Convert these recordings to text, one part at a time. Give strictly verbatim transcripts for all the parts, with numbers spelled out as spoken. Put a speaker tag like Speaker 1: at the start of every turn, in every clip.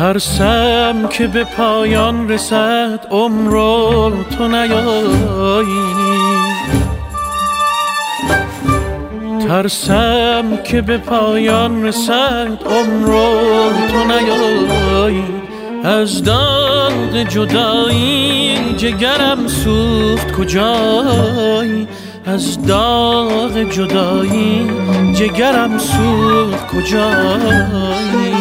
Speaker 1: ترسم که به پایان رسد عمر و تو نیایی، ترسم که به پایان رسد عمر و تو نیایی. از داغ جدایی جگرم سوخت کجایی، از داغ جدایی جگرم سوخت کجایی.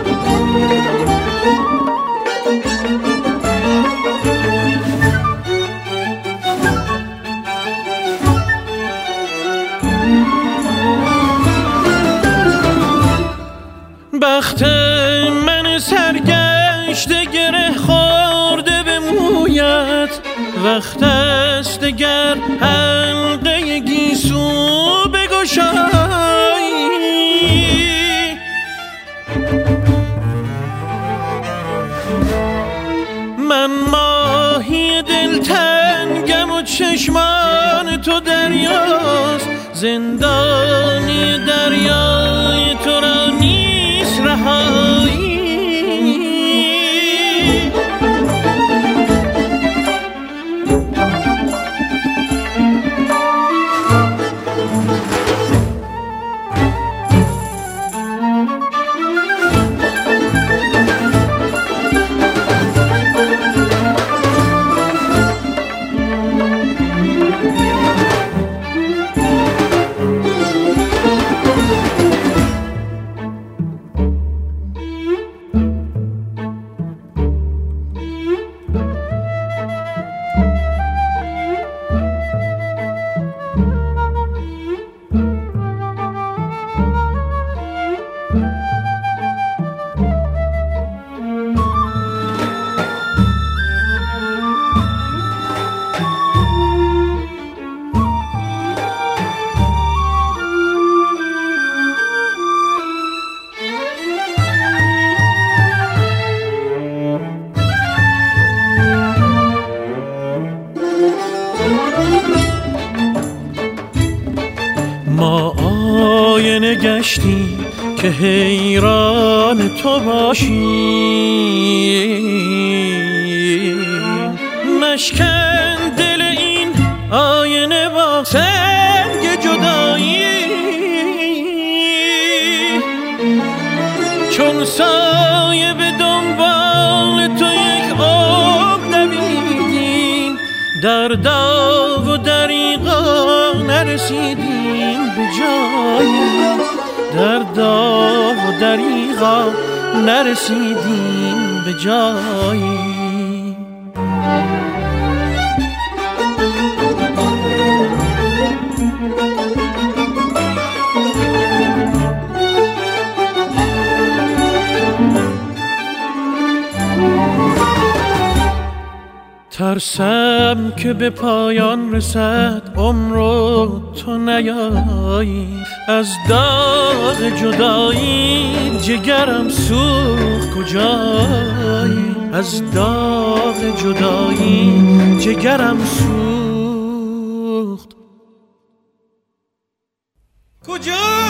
Speaker 1: بخت من سرگشته گره خورده به مویت، وقت است دگر حلقه گیسو بگشایی. من ماهی دلتنگم و چشمان تو دریاست، زندانی دریای تو را نیست رهایی. ما آینه گشتیم که حیران تو باشیم، مشکن دل این آینه با سنگ جدایی. چون سایه به دنبال تو یک عمر دویدیم، در داو و دریغا نرسیدیم به جایی، در داو و دریغا نرسیدیم به جایی. ترسم که به پایان رسد عمر و تو نیایی، از داغ جدایی جگرم سوخت کجایی، از داغ جدایی جگرم سوخت کجایی.